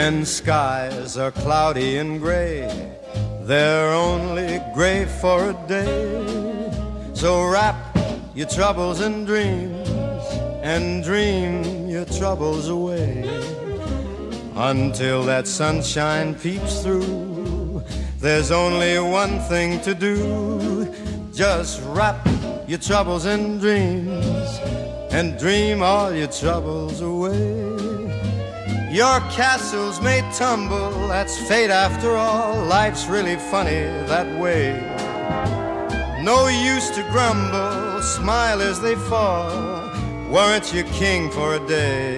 When skies are cloudy and gray, they're only gray for a day. So wrap your troubles in dreams and dream your troubles away until that sunshine peeps through. There's only one thing to do. Just wrap your troubles in dreams and dream all your troubles away. Your castles may tumble, that's fate after all. Life's really funny that way. No use to grumble, smile as they fall. Weren't you king for a day?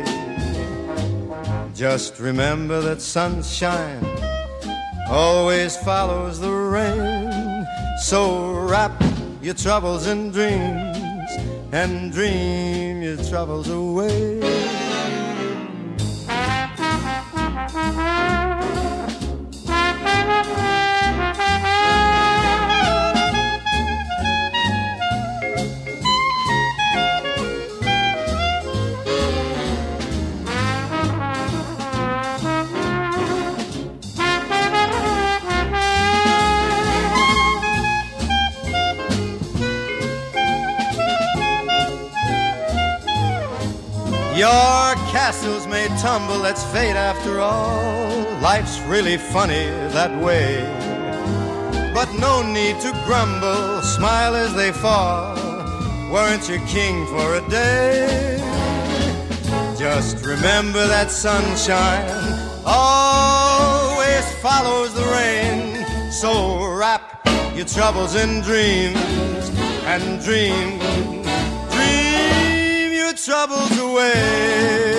Just remember that sunshine always follows the rain. So wrap your troubles in dreams and dream your troubles away. Your castles may tumble, that's fate after all. Life's really funny that way. But no need to grumble, smile as they fall. Weren't you king for a day? Just remember that sunshine always follows the rain. So wrap your troubles in dreams and dream troubles away.